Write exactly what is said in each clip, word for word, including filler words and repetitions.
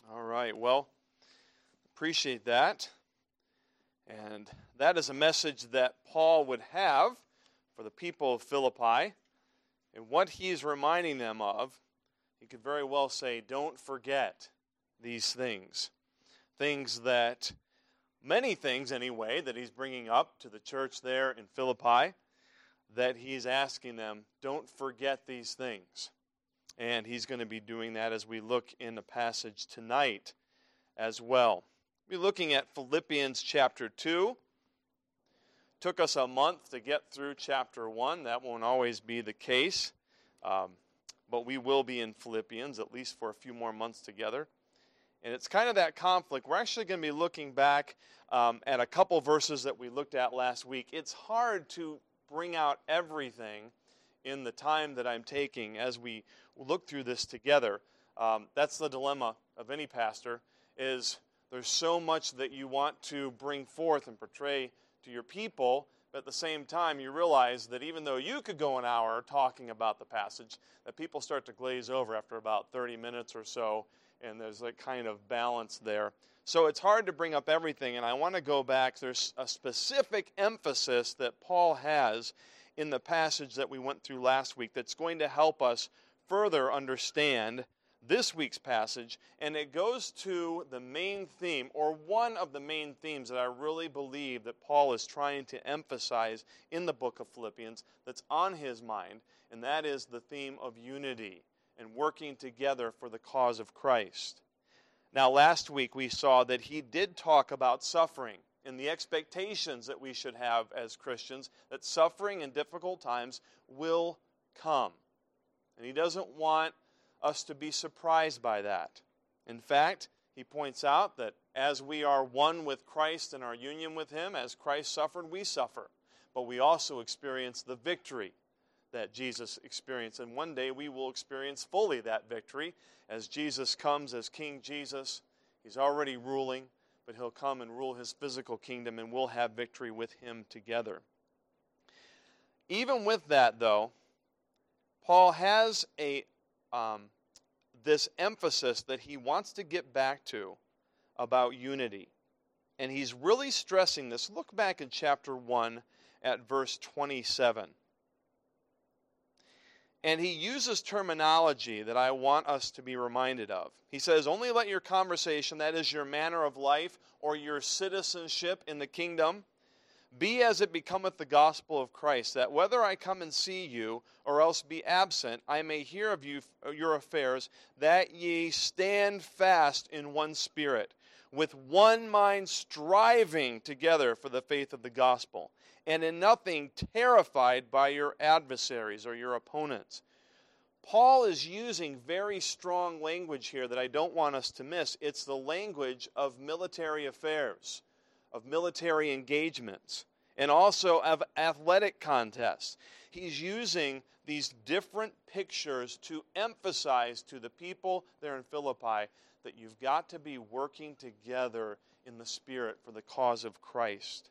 All right, well, appreciate that. And that is a message that Paul would have for the people of Philippi. And what he's reminding them of, he could very well say, don't forget these things. Things that, many things anyway, that he's bringing up to the church there in Philippi, that he's asking them, don't forget these things. And he's going to be doing that as we look in the passage tonight as well. We're looking at Philippians chapter two. Took us a month to get through chapter one. That won't always be the case. Um, but we will be in Philippians, at least for a few more months together. And it's kind of that conflict. We're actually going to be looking back um, at a couple verses that we looked at last week. It's hard to bring out everything in the time that I'm taking as we look through this together. Um, that's the dilemma of any pastor, is there's so much that you want to bring forth and portray to your people, but at the same time you realize that even though you could go an hour talking about the passage, that people start to glaze over after about thirty minutes or so, and there's a kind of balance there. So it's hard to bring up everything, and I want to go back. There's a specific emphasis that Paul has in the passage that we went through last week that's going to help us further understand this week's passage, and it goes to the main theme, or one of the main themes that I really believe that Paul is trying to emphasize in the book of Philippians that's on his mind, and that is the theme of unity and working together for the cause of Christ. Now, last week we saw that he did talk about suffering and the expectations that we should have as Christians, that suffering in difficult times will come. And he doesn't want us to be surprised by that. In fact, he points out that as we are one with Christ in our union with him, as Christ suffered, we suffer. But we also experience the victory that Jesus experienced. And one day we will experience fully that victory as Jesus comes as King Jesus. He's already ruling, but he'll come and rule his physical kingdom, and we'll have victory with him together. Even with that, though, Paul has a um, this emphasis that he wants to get back to about unity. And he's really stressing this. Look back in chapter one at verse twenty-seven. And he uses terminology that I want us to be reminded of. He says, only let your conversation, that is your manner of life or your citizenship in the kingdom, be as it becometh the gospel of Christ, that whether I come and see you or else be absent, I may hear of you your affairs, that ye stand fast in one spirit, with one mind striving together for the faith of the gospel, and in nothing terrified by your adversaries or your opponents. Paul is using very strong language here that I don't want us to miss. It's the language of military affairs, of military engagements, and also of athletic contests. He's using these different pictures to emphasize to the people there in Philippi that you've got to be working together in the Spirit for the cause of Christ.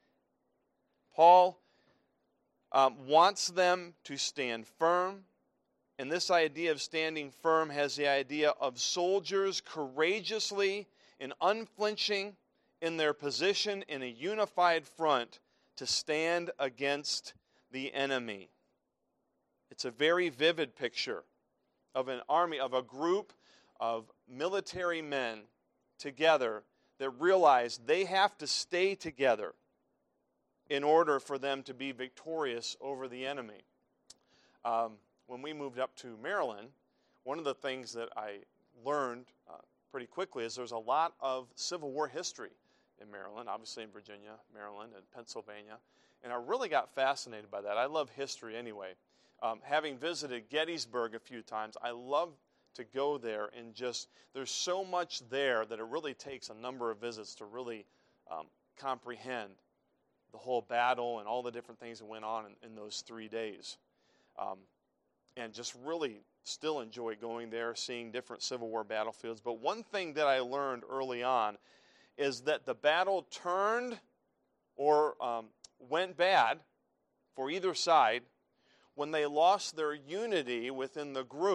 Paul um, wants them to stand firm, and this idea of standing firm has the idea of soldiers courageously and unflinching in their position in a unified front to stand against the enemy. It's a very vivid picture of an army, of a group of military men together that realize they have to stay together in order for them to be victorious over the enemy. Um, when we moved up to Maryland, one of the things that I learned uh, pretty quickly is there's a lot of Civil War history in Maryland, obviously in Virginia, Maryland, and Pennsylvania, and I really got fascinated by that. I love history anyway. Um, having visited Gettysburg a few times, I love to go there and just, there's so much there that it really takes a number of visits to really um, comprehend the whole battle and all the different things that went on in, in those three days. Um, and just really still enjoy going there, seeing different Civil War battlefields. But one thing that I learned early on is that the battle turned or um, went bad for either side when they lost their unity within the group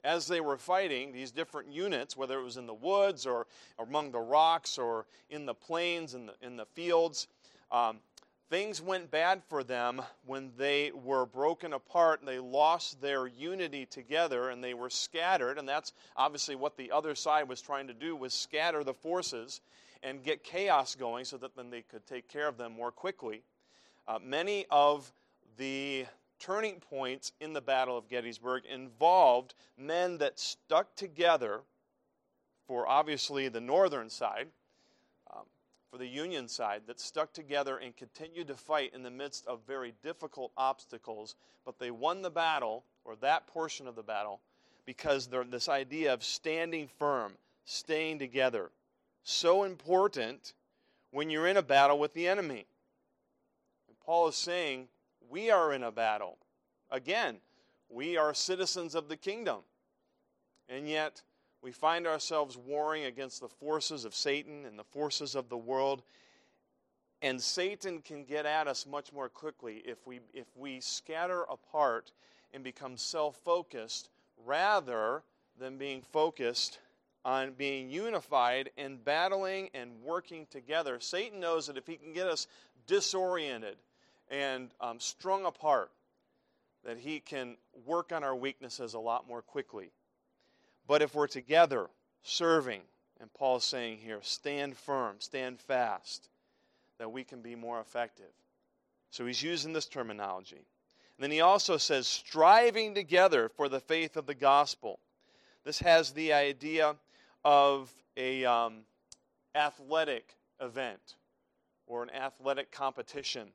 as they were fighting these different units, whether it was in the woods or among the rocks or in the plains and in, in the fields, um, things went bad for them when they were broken apart and they lost their unity together and they were scattered. And that's obviously what the other side was trying to do, was scatter the forces and get chaos going so that then they could take care of them more quickly. Uh, many of the turning points in the Battle of Gettysburg involved men that stuck together for obviously the northern side, um, for the Union side, that stuck together and continued to fight in the midst of very difficult obstacles, but they won the battle, or that portion of the battle, because they're this idea of standing firm, staying together. So important when you're in a battle with the enemy. And Paul is saying, we are in a battle. Again, we are citizens of the kingdom. And yet, we find ourselves warring against the forces of Satan and the forces of the world. And Satan can get at us much more quickly if we, if we scatter apart and become self-focused rather than being focused on being unified and battling and working together. Satan knows that if he can get us disoriented and um, strung apart, that he can work on our weaknesses a lot more quickly. But if we're together, serving, and Paul's saying here, stand firm, stand fast, that we can be more effective. So he's using this terminology. And then he also says, striving together for the faith of the gospel. This has the idea of a um, athletic event or an athletic competition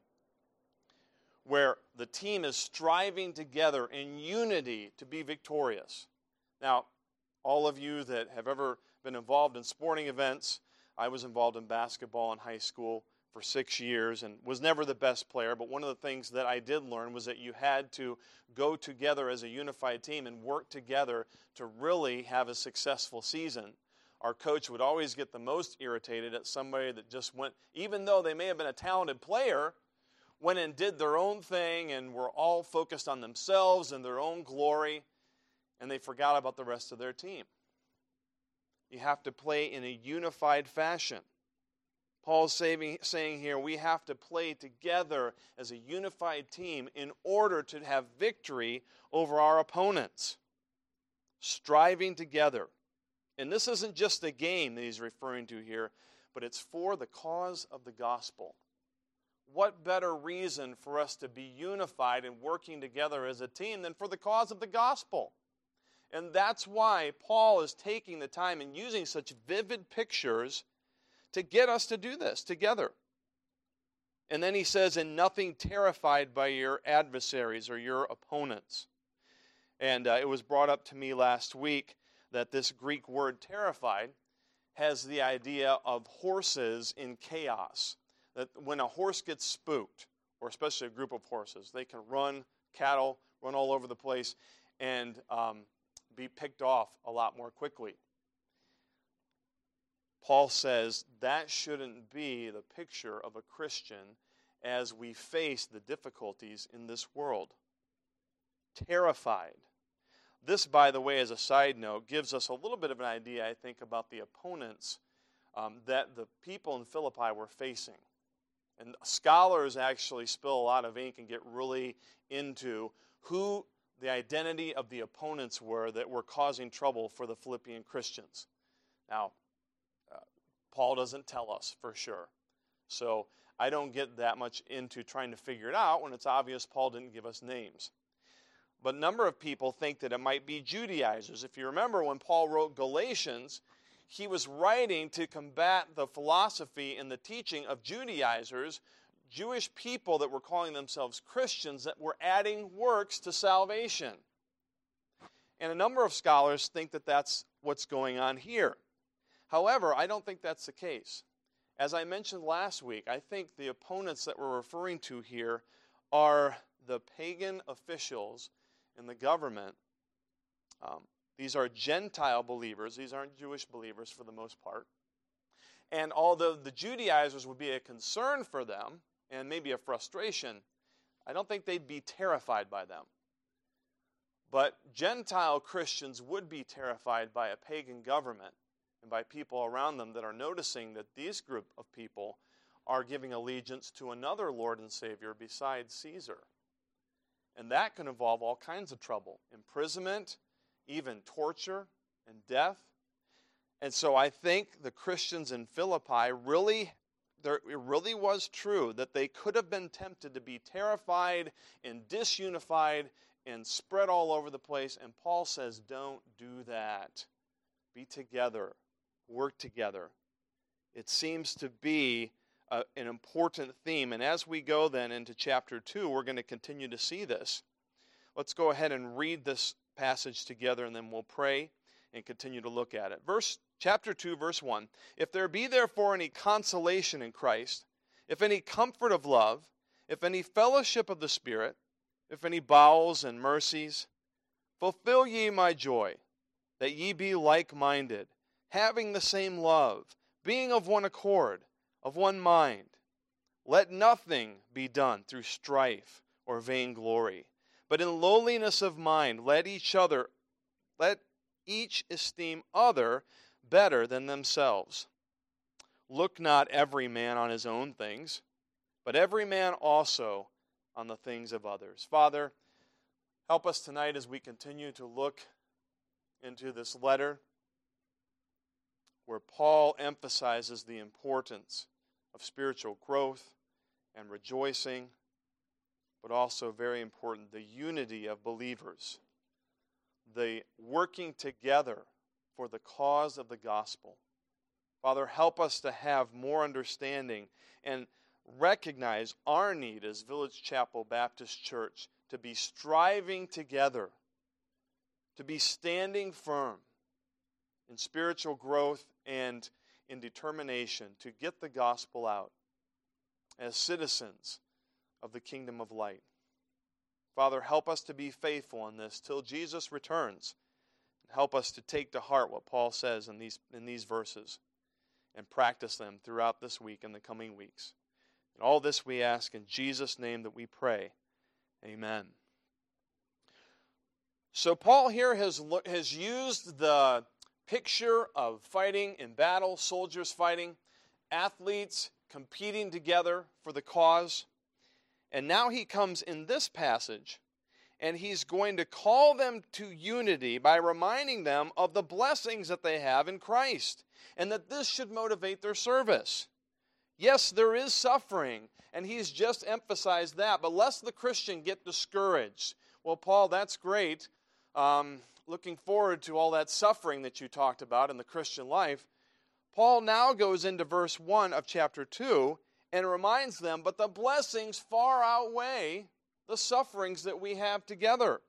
where the team is striving together in unity to be victorious. Now, all of you that have ever been involved in sporting events, I was involved in basketball in high school for six years and was never the best player, but one of the things that I did learn was that you had to go together as a unified team and work together to really have a successful season. Our coach would always get the most irritated at somebody that just went, even though they may have been a talented player, went and did their own thing and were all focused on themselves and their own glory, and they forgot about the rest of their team. You have to play in a unified fashion. Paul's saying, saying here, we have to play together as a unified team in order to have victory over our opponents. Striving together. And this isn't just a game that he's referring to here, but it's for the cause of the gospel. What better reason for us to be unified and working together as a team than for the cause of the gospel? And that's why Paul is taking the time and using such vivid pictures to get us to do this together. And then he says, in nothing terrified by your adversaries or your opponents. And uh, it was brought up to me last week that this Greek word terrified has the idea of horses in chaos. That when a horse gets spooked, or especially a group of horses, they can run, cattle, run all over the place, and um, be picked off a lot more quickly. Paul says that shouldn't be the picture of a Christian as we face the difficulties in this world. Terrified. This, by the way, as a side note, gives us a little bit of an idea, I think, about the opponents um, that the people in Philippi were facing. And scholars actually spill a lot of ink and get really into who the identity of the opponents were that were causing trouble for the Philippian Christians. Now, uh, Paul doesn't tell us for sure. So I don't get that much into trying to figure it out when it's obvious Paul didn't give us names. But a number of people think that it might be Judaizers. If you remember when Paul wrote Galatians, he was writing to combat the philosophy and the teaching of Judaizers, Jewish people that were calling themselves Christians that were adding works to salvation. And a number of scholars think that that's what's going on here. However, I don't think that's the case. As I mentioned last week, I think the opponents that we're referring to here are the pagan officials in the government. Um, these are Gentile believers. These aren't Jewish believers for the most part. And although the Judaizers would be a concern for them, and maybe a frustration, I don't think they'd be terrified by them. But Gentile Christians would be terrified by a pagan government and by people around them that are noticing that these group of people are giving allegiance to another Lord and Savior besides Caesar. And that can involve all kinds of trouble, imprisonment, even torture and death. And so I think the Christians in Philippi really, there, it really was true that they could have been tempted to be terrified and disunified and spread all over the place. And Paul says, don't do that. Be together. Work together. It seems to be a, an important theme. And as we go then into chapter two, we're going to continue to see this. Let's go ahead and read this passage together, and then we'll pray and continue to look at it. Verse Chapter two, verse one. If there be therefore any consolation in Christ, if any comfort of love, if any fellowship of the Spirit, if any bowels and mercies, fulfill ye my joy, that ye be like-minded, having the same love, being of one accord, of one mind. Let nothing be done through strife or vainglory, but in lowliness of mind let each other, let each esteem other better than themselves. Look not every man on his own things, but every man also on the things of others. Father, help us tonight as we continue to look into this letter where Paul emphasizes the importance of spiritual growth and rejoicing, but also very important, the unity of believers, the working together for the cause of the gospel. Father, help us to have more understanding and recognize our need as Village Chapel Baptist Church to be striving together, to be standing firm in spiritual growth and in determination to get the gospel out as citizens of the kingdom of light. Father, help us to be faithful in this till Jesus returns. Help us to take to heart what Paul says in these, in these verses and practice them throughout this week and the coming weeks. And all this we ask in Jesus' name that we pray. Amen. So Paul here has, has used the picture of fighting in battle, soldiers fighting, athletes competing together for the cause. And now he comes in this passage, and he's going to call them to unity by reminding them of the blessings that they have in Christ, and that this should motivate their service. Yes, there is suffering, and he's just emphasized that, but lest the Christian get discouraged. Well, Paul, that's great. Um, looking forward to all that suffering that you talked about in the Christian life. Paul now goes into verse one of chapter two and reminds them, but the blessings far outweigh the sufferings that we have together.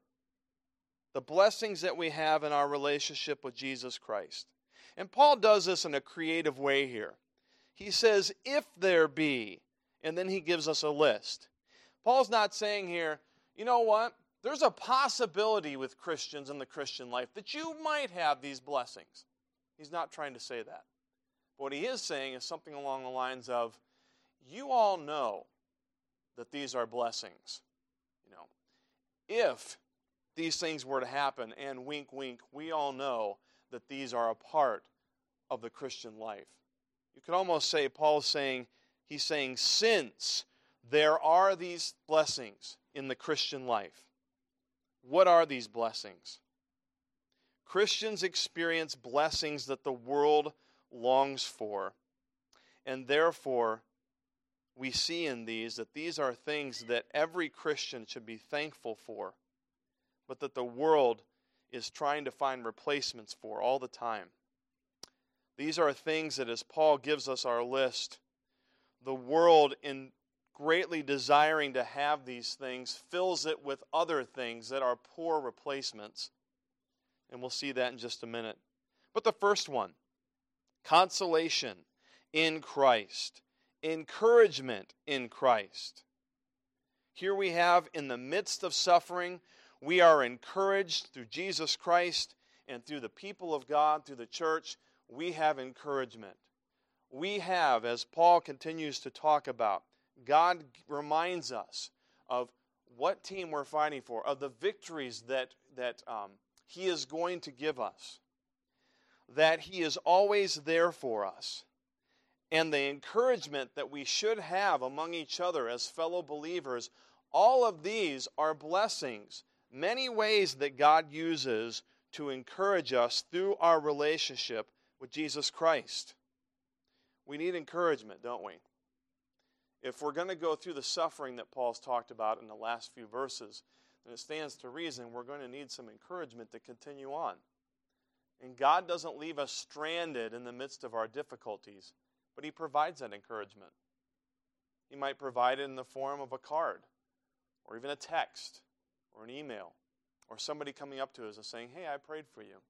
The blessings that we have in our relationship with Jesus Christ. And Paul does this in a creative way here. He says, if there be, and then he gives us a list. Paul's not saying here, you know what? There's a possibility with Christians in the Christian life that you might have these blessings. He's not trying to say that. But what he is saying is something along the lines of, you all know that these are blessings. You know, if these things were to happen, and wink, wink, we all know that these are a part of the Christian life. You could almost say Paul's saying, he's saying, since there are these blessings in the Christian life, what are these blessings? Christians experience blessings that the world longs for, and therefore we see in these that these are things that every Christian should be thankful for, but that the world is trying to find replacements for all the time. These are things that, as Paul gives us our list, the world, in greatly desiring to have these things, fills it with other things that are poor replacements. And we'll see that in just a minute. But the first one, consolation in Christ. Encouragement in Christ. Here we have, in the midst of suffering, we are encouraged through Jesus Christ and through the people of God, through the church. We have encouragement. We have, as Paul continues to talk about, God reminds us of what team we're fighting for, of the victories that that um, He is going to give us, that He is always there for us, and the encouragement that we should have among each other as fellow believers, all of these are blessings, many ways that God uses to encourage us through our relationship with Jesus Christ. We need encouragement, don't we? If we're going to go through the suffering that Paul's talked about in the last few verses, then it stands to reason we're going to need some encouragement to continue on. And God doesn't leave us stranded in the midst of our difficulties, but He provides that encouragement. He might provide it in the form of a card, or even a text, or an email, or somebody coming up to us and saying, hey, I prayed for you.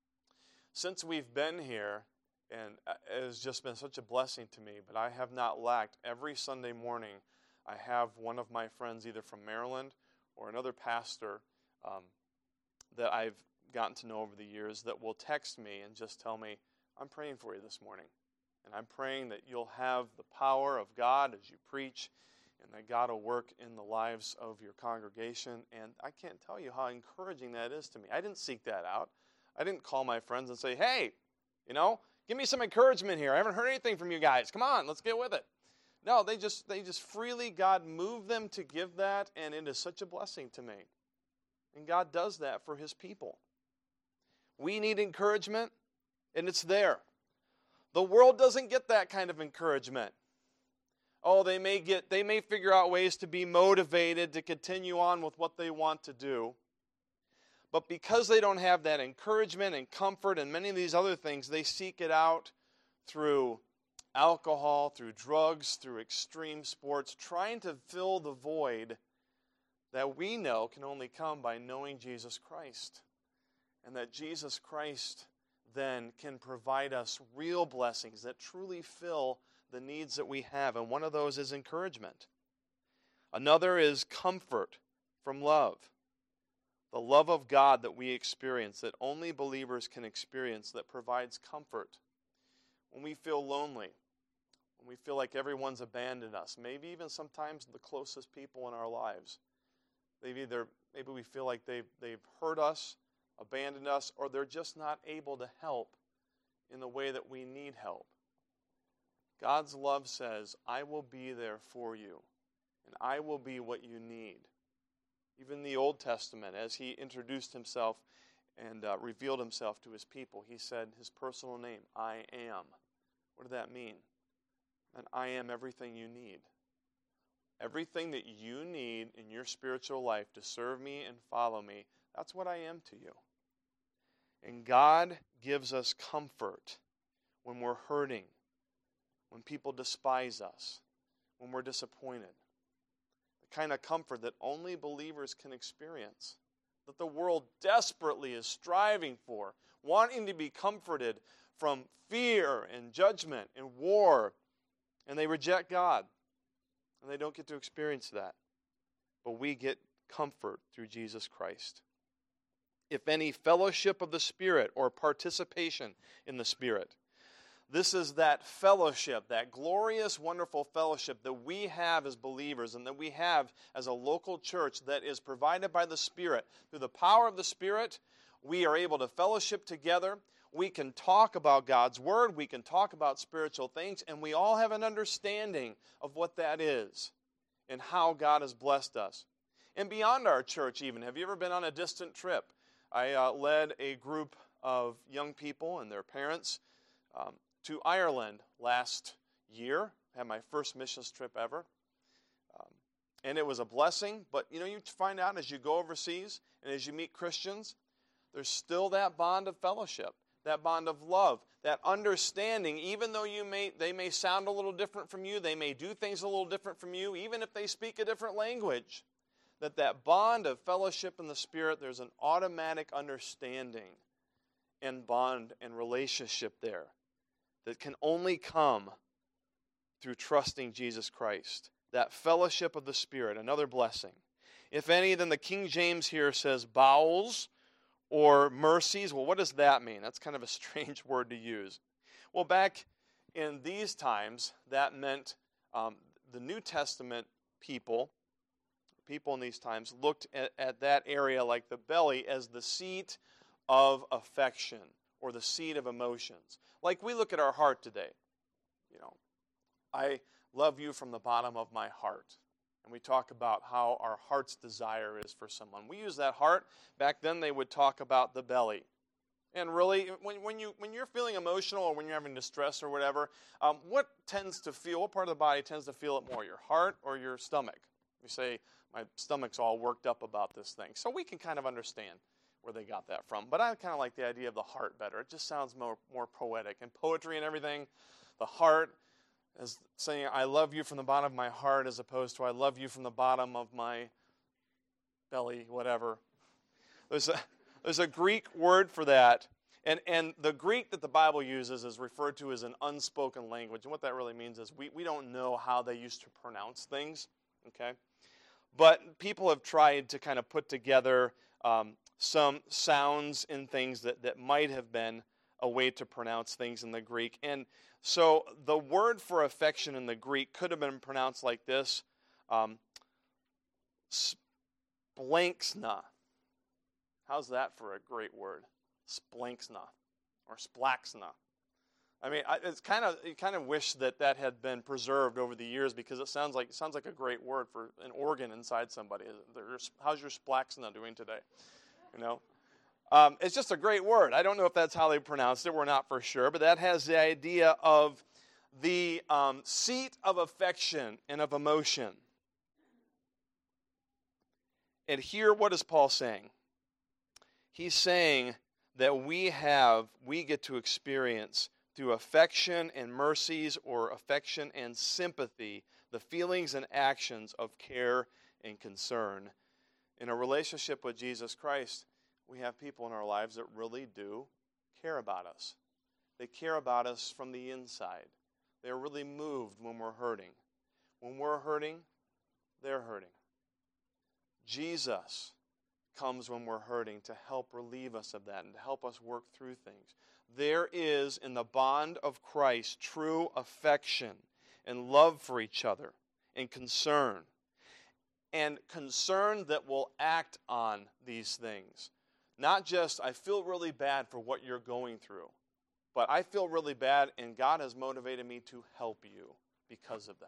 Since we've been here, and it has just been such a blessing to me, but I have not lacked. Every Sunday morning, I have one of my friends, either from Maryland or another pastor um, that I've gotten to know over the years, that will text me and just tell me, I'm praying for you this morning. And I'm praying that you'll have the power of God as you preach, and that God will work in the lives of your congregation. And I can't tell you how encouraging that is to me. I didn't seek that out. I didn't call my friends and say, hey, you know, give me some encouragement here. I haven't heard anything from you guys. Come on, let's get with it. No, they just they just freely, God moved them to give that, and it is such a blessing to me. And God does that for His people. We need encouragement, and it's there. The world doesn't get that kind of encouragement. Oh, they may get they may figure out ways to be motivated to continue on with what they want to do. But because they don't have that encouragement and comfort and many of these other things, they seek it out through alcohol, through drugs, through extreme sports, trying to fill the void that we know can only come by knowing Jesus Christ. And that Jesus Christ then can provide us real blessings that truly fill the needs that we have. And one of those is encouragement. Another is comfort from love. The love of God that we experience, that only believers can experience, that provides comfort. When we feel lonely, when we feel like everyone's abandoned us, maybe even sometimes the closest people in our lives, they've either, maybe we feel like they've, they've hurt us, abandoned us, or they're just not able to help in the way that we need help. God's love says, I will be there for you, and I will be what you need. Even in the Old Testament, as He introduced Himself and uh, revealed Himself to His people, He said His personal name, I am. What did that mean? And I am everything you need. Everything that you need in your spiritual life to serve me and follow me, that's what I am to you. And God gives us comfort when we're hurting, when people despise us, when we're disappointed. The kind of comfort that only believers can experience, that the world desperately is striving for, wanting to be comforted from fear and judgment and war, and they reject God, and they don't get to experience that. But we get comfort through Jesus Christ. If any fellowship of the Spirit or participation in the Spirit. This is that fellowship, that glorious, wonderful fellowship that we have as believers and that we have as a local church that is provided by the Spirit. Through the power of the Spirit, we are able to fellowship together. We can talk about God's Word. We can talk about spiritual things. And we all have an understanding of what that is and how God has blessed us. And beyond our church even, have you ever been on a distant trip? I uh, led a group of young people and their parents um, to Ireland last year. I had my first missions trip ever. Um, and it was a blessing. But, you know, you find out as you go overseas and as you meet Christians, there's still that bond of fellowship, that bond of love, that understanding, even though you may they may sound a little different from you, they may do things a little different from you, even if they speak a different language, that that bond of fellowship in the Spirit, there's an automatic understanding and bond and relationship there that can only come through trusting Jesus Christ. That fellowship of the Spirit, another blessing. If any, then the King James here says bowels or mercies. Well, what does that mean? That's kind of a strange word to use. Well, back in these times, that meant um, the New Testament people, people in these times looked at, at that area, like the belly, as the seat of affection or the seat of emotions. Like we look at our heart today. You know, I love you from the bottom of my heart. And we talk about how our heart's desire is for someone. We use that heart. Back then they would talk about the belly. And really, when, when, you, when you're feeling emotional or when you're having distress or whatever, um, what tends to feel, what part of the body tends to feel it more, your heart or your stomach? You say, my stomach's all worked up about this thing. So we can kind of understand where they got that from. But I kind of like the idea of the heart better. It just sounds more, more poetic. And poetry and everything, the heart is saying, I love you from the bottom of my heart, as opposed to I love you from the bottom of my belly, whatever. There's a, there's a Greek word for that. And, and the Greek that the Bible uses is referred to as an unspoken language. And what that really means is we, we don't know how they used to pronounce things. Okay? But people have tried to kind of put together um, some sounds in things that, that might have been a way to pronounce things in the Greek. And so the word for affection in the Greek could have been pronounced like this, um, splanxna. How's that for a great word? Splanxna or splaxna. I mean, I, it's kind of you kind of wish that that had been preserved over the years, because it sounds like it sounds like a great word for an organ inside somebody. How's your splaxna doing today? You know, um, it's just a great word. I don't know if that's how they pronounced it. We're not for sure, but that has the idea of the um, seat of affection and of emotion. And here, what is Paul saying? He's saying that we have, we get to experience through affection and mercies, or affection and sympathy, the feelings and actions of care and concern. In a relationship with Jesus Christ, we have people in our lives that really do care about us. They care about us from the inside. They're really moved when we're hurting. When we're hurting, they're hurting. Jesus comes when we're hurting to help relieve us of that and to help us work through things. There is, in the bond of Christ, true affection and love for each other and concern. And concern that will act on these things. Not just, I feel really bad for what you're going through, but I feel really bad and God has motivated me to help you because of that.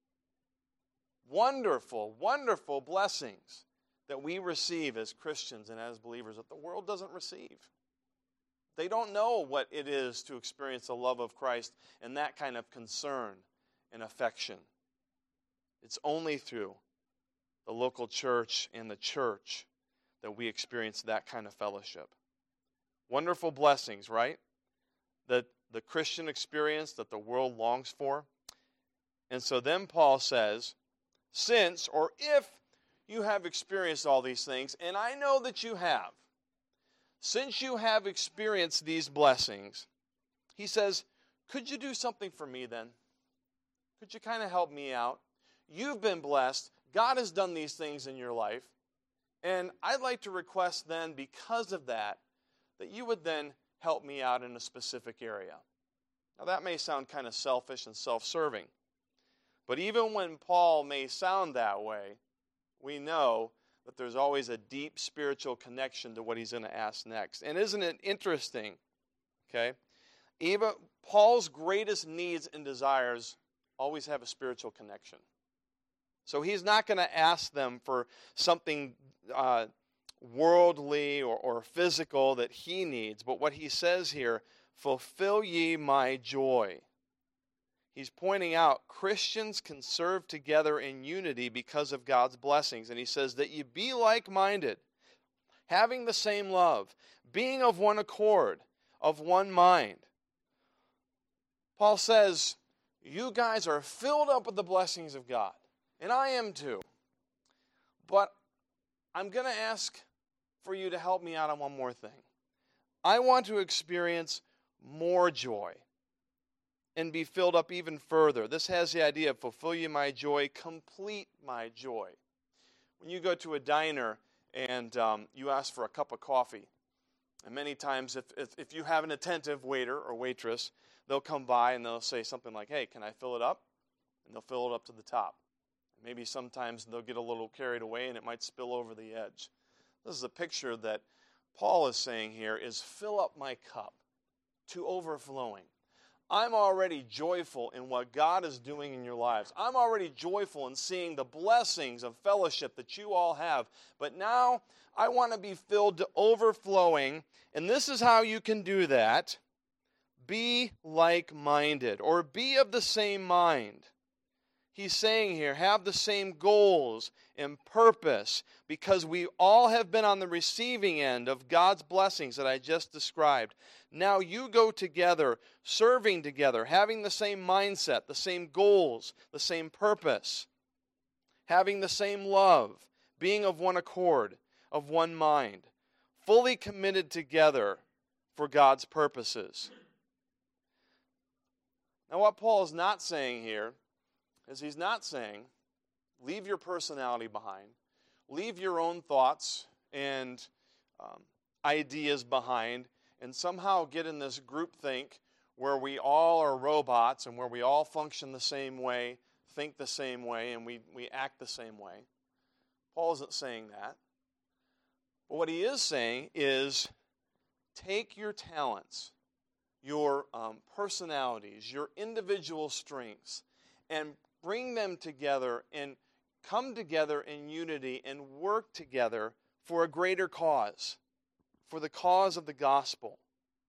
Wonderful, wonderful blessings that we receive as Christians and as believers that the world doesn't receive. They don't know what it is to experience the love of Christ and that kind of concern and affection. It's only through the local church and the church that we experience that kind of fellowship. Wonderful blessings, right? That the Christian experience that the world longs for. And so then Paul says, since or if you have experienced all these things, and I know that you have, since you have experienced these blessings, he says, could you do something for me then? Could you kind of help me out? You've been blessed. God has done these things in your life. And I'd like to request then, because of that, that you would then help me out in a specific area. Now that may sound kind of selfish and self-serving. But even when Paul may sound that way, we know that there's always a deep spiritual connection to what he's going to ask next. And isn't it interesting, okay? Even Paul's greatest needs and desires always have a spiritual connection. So he's not going to ask them for something uh, worldly or, or physical that he needs. But what he says here, fulfill ye my joy. He's pointing out Christians can serve together in unity because of God's blessings. And he says that you be like-minded, having the same love, being of one accord, of one mind. Paul says, you guys are filled up with the blessings of God. And I am too. But I'm going to ask for you to help me out on one more thing. I want to experience more joy and be filled up even further. This has the idea of fulfill you my joy, complete my joy. When you go to a diner and um, you ask for a cup of coffee, and many times if, if, if you have an attentive waiter or waitress, they'll come by and they'll say something like, hey, can I fill it up? And they'll fill it up to the top. Maybe sometimes they'll get a little carried away and it might spill over the edge. This is a picture that Paul is saying here is fill up my cup to overflowing. I'm already joyful in what God is doing in your lives. I'm already joyful in seeing the blessings of fellowship that you all have. But now I want to be filled to overflowing. And this is how you can do that. Be like-minded, or be of the same mind. He's saying here, have the same goals and purpose, because we all have been on the receiving end of God's blessings that I just described. Now you go together, serving together, having the same mindset, the same goals, the same purpose, having the same love, being of one accord, of one mind, fully committed together for God's purposes. Now what Paul is not saying here is he's not saying, leave your personality behind, leave your own thoughts and um, ideas behind, and somehow get in this groupthink where we all are robots and where we all function the same way, think the same way, and we, we act the same way. Paul isn't saying that. But what he is saying is, take your talents, your um, personalities, your individual strengths, and bring them together and come together in unity and work together for a greater cause, for the cause of the gospel.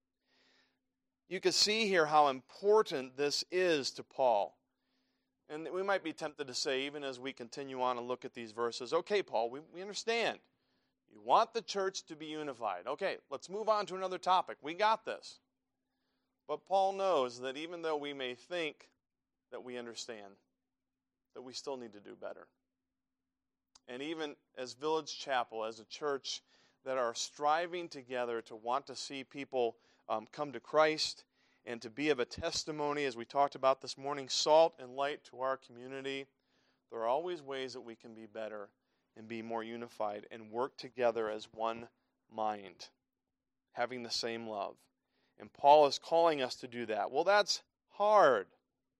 You can see here how important this is to Paul. And we might be tempted to say, even as we continue on and look at these verses, okay, Paul, we, we understand. You want the church to be unified. Okay, let's move on to another topic. We got this. But Paul knows that even though we may think that we understand, that we still need to do better. And even as Village Chapel, as a church that are striving together to want to see people um, come to Christ and to be of a testimony, as we talked about this morning, salt and light to our community, there are always ways that we can be better and be more unified and work together as one mind, having the same love. And Paul is calling us to do that. Well, that's hard.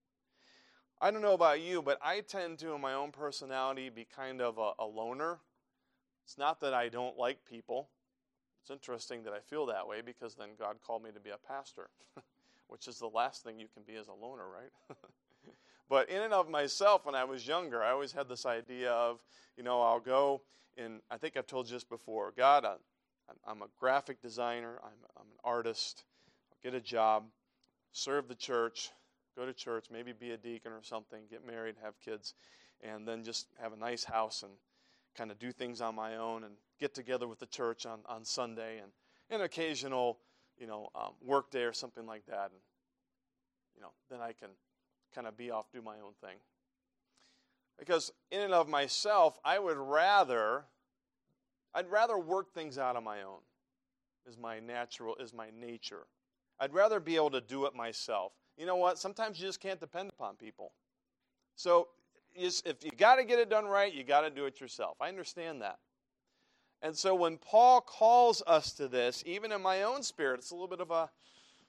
I don't know about you, but I tend to, in my own personality, be kind of a, a loner. It's not that I don't like people. It's interesting that I feel that way, because then God called me to be a pastor, which is the last thing you can be as a loner, right? But in and of myself, when I was younger, I always had this idea of, you know, I'll go, and I think I've told you this before, God, I, I'm a graphic designer, I'm, I'm an artist, I'll get a job, serve the church, go to church, maybe be a deacon or something, get married, have kids, and then just have a nice house and kind of do things on my own and get together with the church on, on Sunday and an occasional, you know, um, work day or something like that. And, you know, then I can kind of be off, do my own thing. Because in and of myself, I would rather, I'd rather work things out on my own, is my natural, is my nature. I'd rather be able to do it myself. You know what? Sometimes you just can't depend upon people. So you just, if you got to get it done right, you got to do it yourself. I understand that. And so when Paul calls us to this, even in my own spirit, it's a little bit of a,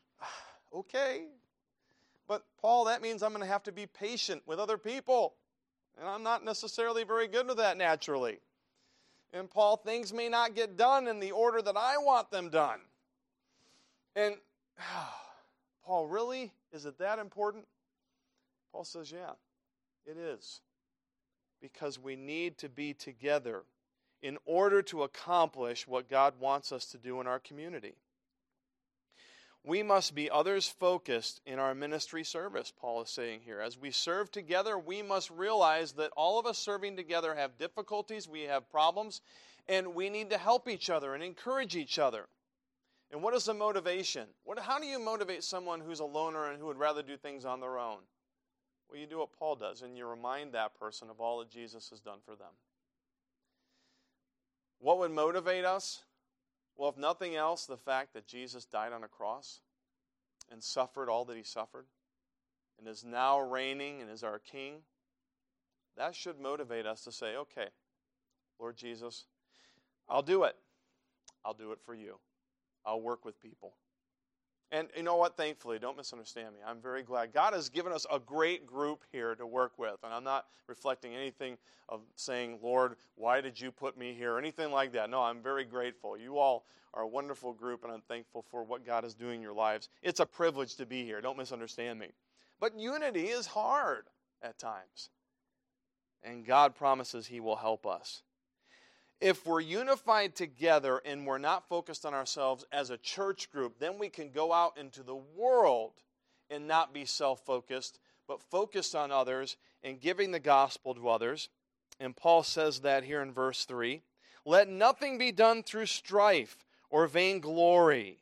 okay. But Paul, that means I'm going to have to be patient with other people. And I'm not necessarily very good with that naturally. And Paul, things may not get done in the order that I want them done. And Paul, really? Is it that important? Paul says, yeah, it is. Because we need to be together in order to accomplish what God wants us to do in our community. We must be others-focused in our ministry service, Paul is saying here. As we serve together, we must realize that all of us serving together have difficulties, we have problems, and we need to help each other and encourage each other. And what is the motivation? What, how do you motivate someone who's a loner and who would rather do things on their own? Well, you do what Paul does, and you remind that person of all that Jesus has done for them. What would motivate us? Well, if nothing else, the fact that Jesus died on a cross and suffered all that he suffered and is now reigning and is our king, that should motivate us to say, okay, Lord Jesus, I'll do it. I'll do it for you. I'll work with people. And you know what? Thankfully, don't misunderstand me. I'm very glad. God has given us a great group here to work with. And I'm not reflecting anything of saying, Lord, why did you put me here? Or anything like that. No, I'm very grateful. You all are a wonderful group, and I'm thankful for what God is doing in your lives. It's a privilege to be here. Don't misunderstand me. But unity is hard at times. And God promises He will help us. If we're unified together and we're not focused on ourselves as a church group, then we can go out into the world and not be self-focused, but focused on others and giving the gospel to others. And Paul says that here in verse three. Let nothing be done through strife or vainglory.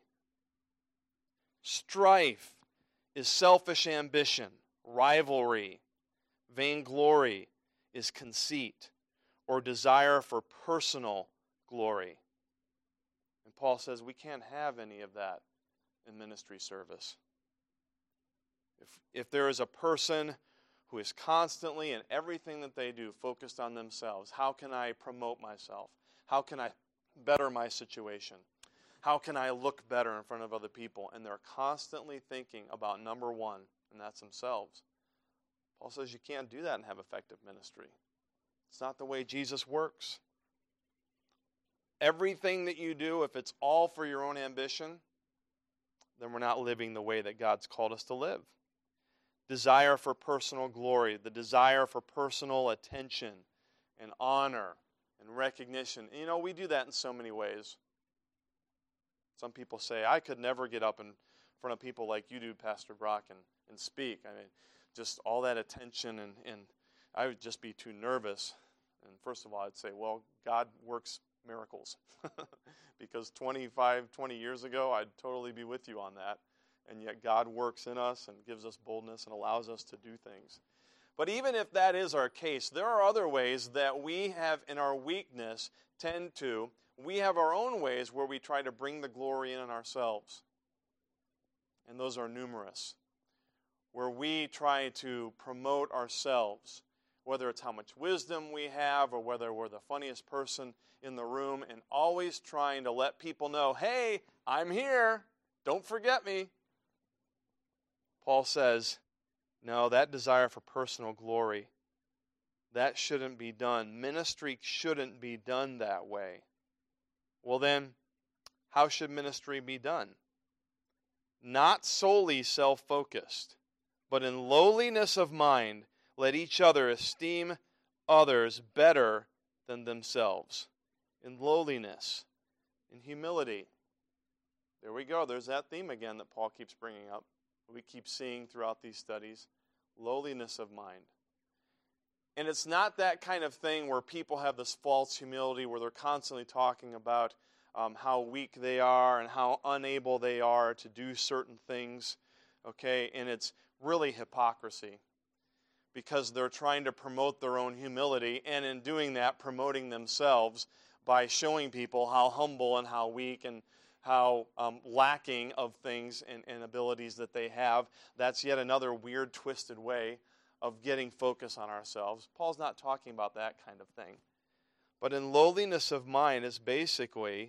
Strife is selfish ambition, rivalry. Vainglory is conceit or desire for personal glory. And Paul says we can't have any of that in ministry service. If, if there is a person who is constantly in everything that they do focused on themselves, how can I promote myself? How can I better my situation? How can I look better in front of other people? And they're constantly thinking about number one, and that's themselves. Paul says you can't do that and have effective ministry. It's not the way Jesus works. Everything that you do, if it's all for your own ambition, then we're not living the way that God's called us to live. Desire for personal glory, the desire for personal attention and honor and recognition. And you know, we do that in so many ways. Some people say, I could never get up in front of people like you do, Pastor Brock, and, and speak. I mean, just all that attention, and, and I would just be too nervous. And first of all, I'd say, well, God works miracles. Because twenty-five, twenty years ago, I'd totally be with you on that. And yet God works in us and gives us boldness and allows us to do things. But even if that is our case, there are other ways that we have in our weakness tend to, we have our own ways where we try to bring the glory in on ourselves. And those are numerous. Where we try to promote ourselves, whether it's how much wisdom we have or whether we're the funniest person in the room, and always trying to let people know, hey, I'm here, don't forget me. Paul says, no, that desire for personal glory, that shouldn't be done. Ministry shouldn't be done that way. Well then, how should ministry be done? Not solely self-focused, but in lowliness of mind, let each other esteem others better than themselves. In lowliness, in humility. There we go. There's that theme again that Paul keeps bringing up. We keep seeing throughout these studies. Lowliness of mind. And it's not that kind of thing where people have this false humility where they're constantly talking about um, how weak they are and how unable they are to do certain things. Okay, and it's really hypocrisy. Because they're trying to promote their own humility, and in doing that, promoting themselves by showing people how humble and how weak and how um, lacking of things and, and abilities that they have. That's yet another weird, twisted way of getting focus on ourselves. Paul's not talking about that kind of thing. But in lowliness of mind is basically,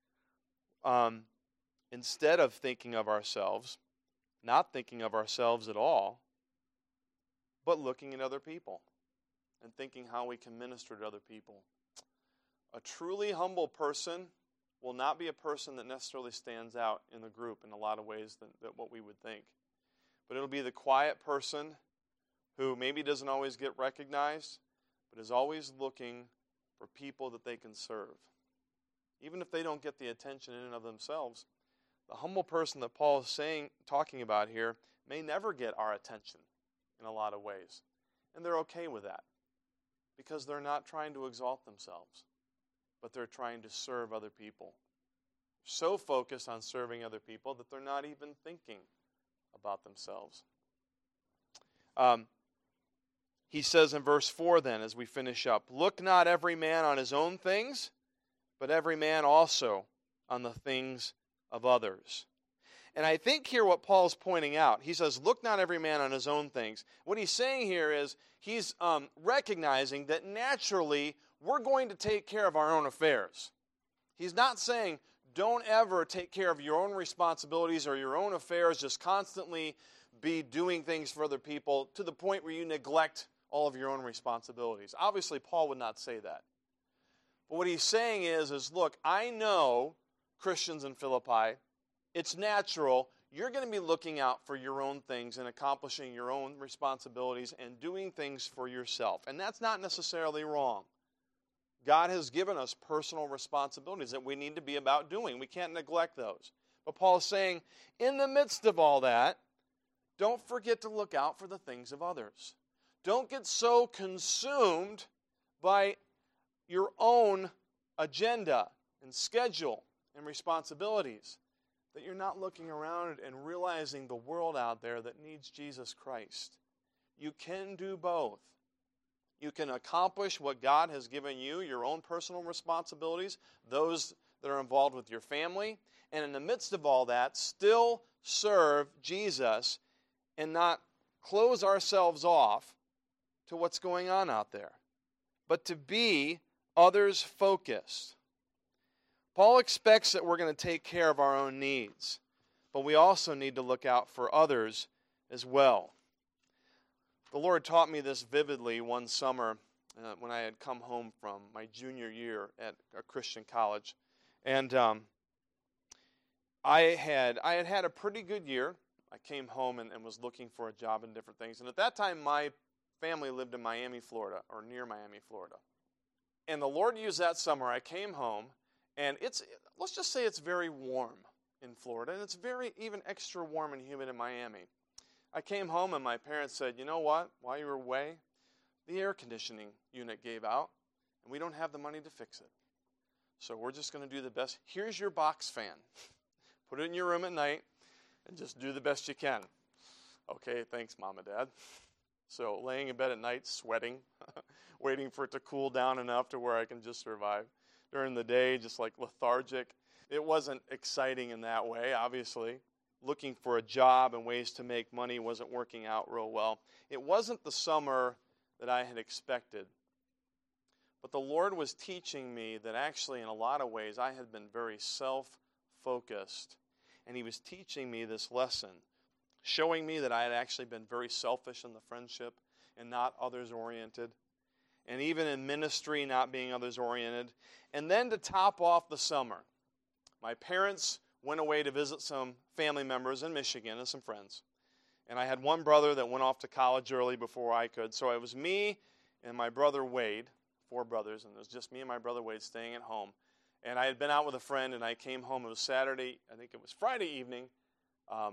um, instead of thinking of ourselves, not thinking of ourselves at all, but looking at other people and thinking how we can minister to other people. A truly humble person will not be a person that necessarily stands out in the group in a lot of ways than, than what we would think. But it'll be the quiet person who maybe doesn't always get recognized, but is always looking for people that they can serve. Even if they don't get the attention in and of themselves, the humble person that Paul is saying, talking about here may never get our attention in a lot of ways. And they're okay with that because they're not trying to exalt themselves, but they're trying to serve other people. So focused on serving other people that they're not even thinking about themselves. Um, he says in verse four then, as we finish up, look not every man on his own things, but every man also on the things of others. And I think here what Paul's pointing out, he says, look not every man on his own things. What he's saying here is he's um, recognizing that naturally we're going to take care of our own affairs. He's not saying Don't ever take care of your own responsibilities or your own affairs. Just constantly be doing things for other people to the point where you neglect all of your own responsibilities. Obviously, Paul would not say that. But what he's saying is, is look, I know, Christians in Philippi, it's natural. You're going to be looking out for your own things and accomplishing your own responsibilities and doing things for yourself. And that's not necessarily wrong. God has given us personal responsibilities that we need to be about doing. We can't neglect those. But Paul's saying, in the midst of all that, don't forget to look out for the things of others. Don't get so consumed by your own agenda and schedule and responsibilities that you're not looking around and realizing the world out there that needs Jesus Christ. You can do both. You can accomplish what God has given you, your own personal responsibilities, those that are involved with your family, and in the midst of all that, still serve Jesus and not close ourselves off to what's going on out there, but to be others-focused. Paul expects that we're going to take care of our own needs, but we also need to look out for others as well. The Lord taught me this vividly one summer uh, when I had come home from my junior year at a Christian college. And um, I had I had had a pretty good year. I came home and, and was looking for a job and different things. And at that time, my family lived in Miami, Florida, or near Miami, Florida. And the Lord used that summer. I came home, and it's let's just say it's very warm in Florida, and it's very even extra warm and humid in Miami. I came home and my parents said, you know what, while you were away, the air conditioning unit gave out and we don't have the money to fix it. So we're just going to do the best. Here's your box fan. Put it in your room at night and just do the best you can. Okay, thanks, Mom and Dad. So laying in bed at night, sweating, waiting for it to cool down enough to where I can just survive. During the day, just like lethargic. It wasn't exciting in that way, obviously. Looking for a job and ways to make money wasn't working out real well. It wasn't the summer that I had expected. But the Lord was teaching me that actually in a lot of ways I had been very self-focused. And He was teaching me this lesson, showing me that I had actually been very selfish in the friendship and not others-oriented. And even in ministry, not being others-oriented. And then to top off the summer, my parents went away to visit some family members in Michigan and some friends. And I had one brother that went off to college early before I could. So it was me and my brother Wade, four brothers, and it was just me and my brother Wade staying at home. And I had been out with a friend, and I came home. It was Saturday. I think it was Friday evening. Um,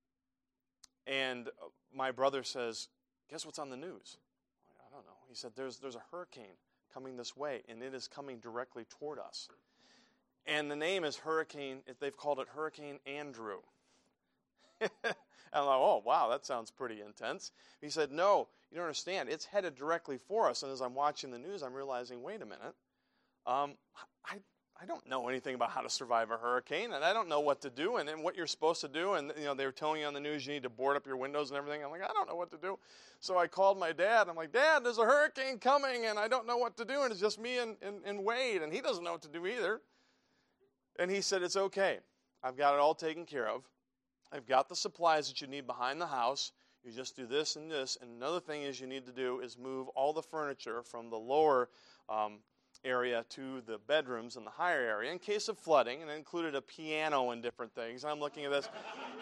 and my brother says, guess what's on the news? I don't know. He said, there's, there's a hurricane coming this way, and it is coming directly toward us. And the name is Hurricane, they've called it Hurricane Andrew. And I'm like, oh, wow, that sounds pretty intense. He said, no, you don't understand. It's headed directly for us. And as I'm watching the news, I'm realizing, wait a minute. Um, I, I don't know anything about how to survive a hurricane, and I don't know what to do and, and what you're supposed to do. And, you know, they were telling you on the news you need to board up your windows and everything. I'm like, I don't know what to do. So I called my dad. I'm like, Dad, there's a hurricane coming, and I don't know what to do. And it's just me and, and, and Wade, and he doesn't know what to do either. And he said, it's okay. I've got it all taken care of. I've got the supplies that you need behind the house. You just do this and this. And another thing is you need to do is move all the furniture from the lower um, area to the bedrooms in the higher area in case of flooding. And it included a piano and different things. And I'm looking at this.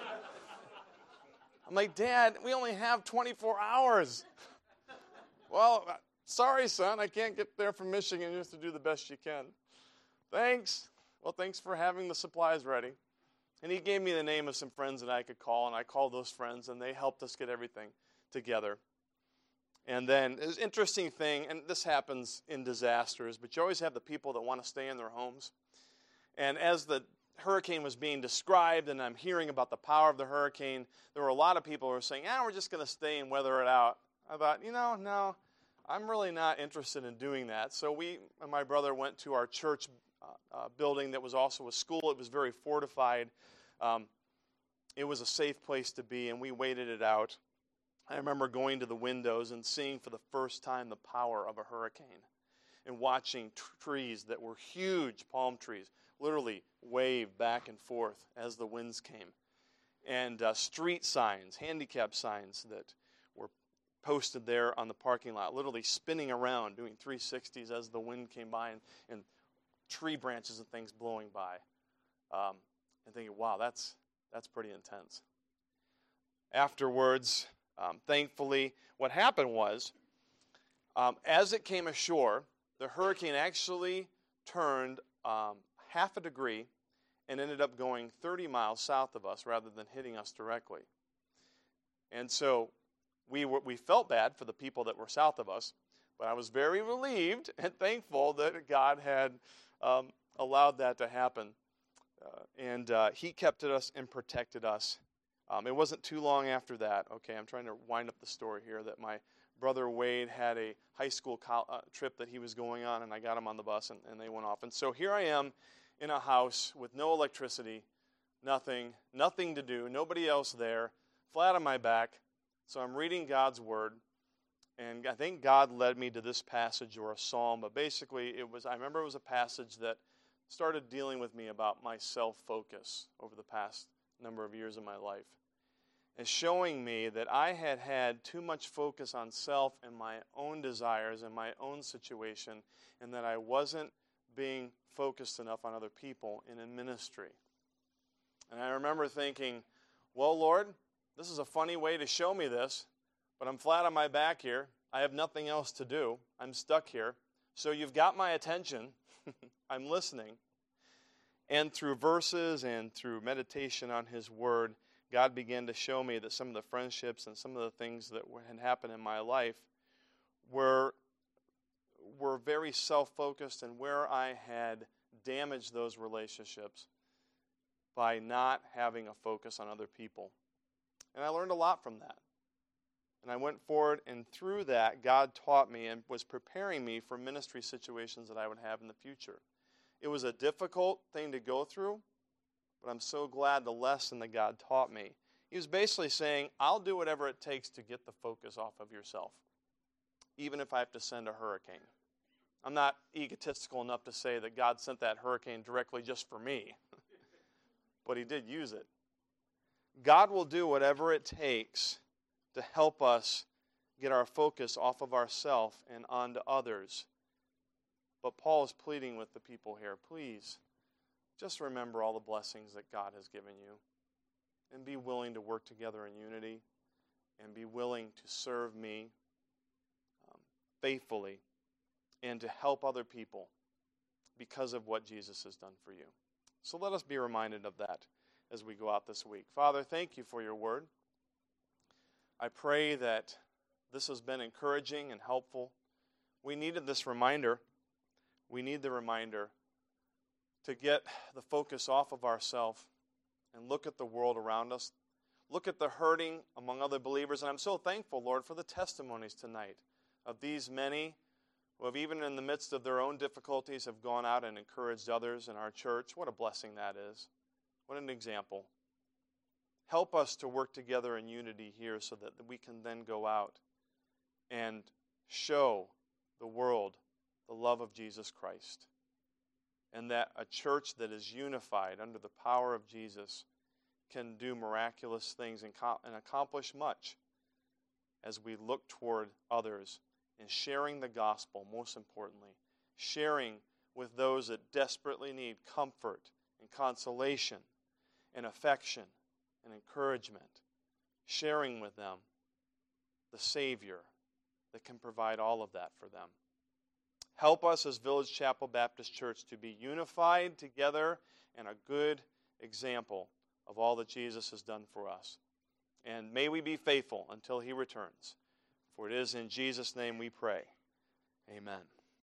I'm like, Dad, we only have twenty-four hours. Well, sorry, son. I can't get there from Michigan. You have to do the best you can. Thanks. Well, thanks for having the supplies ready. And he gave me the name of some friends that I could call, and I called those friends, and they helped us get everything together. And then, it's an interesting thing, and this happens in disasters, but you always have the people that want to stay in their homes. And as the hurricane was being described, and I'm hearing about the power of the hurricane, there were a lot of people who were saying, ah, we're just going to stay and weather it out. I thought, you know, no, I'm really not interested in doing that. So we and my brother went to our church Uh, uh, building that was also a school. It was very fortified. Um, it was a safe place to be, and we waited it out. I remember going to the windows and seeing for the first time the power of a hurricane and watching t- trees that were huge palm trees literally wave back and forth as the winds came. And uh, street signs, handicap signs that were posted there on the parking lot, literally spinning around, doing three sixties as the wind came by, and, and tree branches and things blowing by. Um, and thinking, wow, that's that's pretty intense. Afterwards, um, thankfully, what happened was, um, as it came ashore, the hurricane actually turned um, half a degree and ended up going thirty miles south of us rather than hitting us directly. And so we were, we felt bad for the people that were south of us, but I was very relieved and thankful that God had um, allowed that to happen. Uh, and uh, he kept us and protected us. Um, it wasn't too long after that. Okay, I'm trying to wind up the story here, that my brother Wade had a high school co- uh, trip that he was going on, and I got him on the bus, and, and they went off. And so here I am in a house with no electricity, nothing, nothing to do, nobody else there, flat on my back. So I'm reading God's Word, and I think God led me to this passage or a psalm, but basically it was, I remember it was a passage that started dealing with me about my self-focus over the past number of years of my life, and showing me that I had had too much focus on self and my own desires and my own situation, and that I wasn't being focused enough on other people and in ministry. And I remember thinking, well, Lord, this is a funny way to show me this, but I'm flat on my back here. I have nothing else to do. I'm stuck here. So you've got my attention. I'm listening. And through verses and through meditation on His Word, God began to show me that some of the friendships and some of the things that had happened in my life were, were very self-focused, and where I had damaged those relationships by not having a focus on other people. And I learned a lot from that. And I went forward, and through that, God taught me and was preparing me for ministry situations that I would have in the future. It was a difficult thing to go through, but I'm so glad the lesson that God taught me. He was basically saying, I'll do whatever it takes to get the focus off of yourself, even if I have to send a hurricane. I'm not egotistical enough to say that God sent that hurricane directly just for me, but He did use it. God will do whatever it takes to help us get our focus off of ourselves and onto others. But Paul is pleading with the people here, please, just remember all the blessings that God has given you, and be willing to work together in unity, and be willing to serve me um, faithfully, and to help other people because of what Jesus has done for you. So let us be reminded of that as we go out this week. Father, thank you for your word. I pray that this has been encouraging and helpful. We needed this reminder. We need the reminder to get the focus off of ourselves and look at the world around us. Look at the hurting among other believers. And I'm so thankful, Lord, for the testimonies tonight of these many who have, even in the midst of their own difficulties, have gone out and encouraged others in our church. What a blessing that is. What an example. Help us to work together in unity here so that we can then go out and show the world the love of Jesus Christ. And that a church that is unified under the power of Jesus can do miraculous things and, co- and accomplish much as we look toward others and sharing the gospel, most importantly, sharing with those that desperately need comfort and consolation and affection and encouragement, sharing with them the Savior that can provide all of that for them. Help us as Village Chapel Baptist Church to be unified together and a good example of all that Jesus has done for us. And may we be faithful until He returns. For it is in Jesus' name we pray. Amen.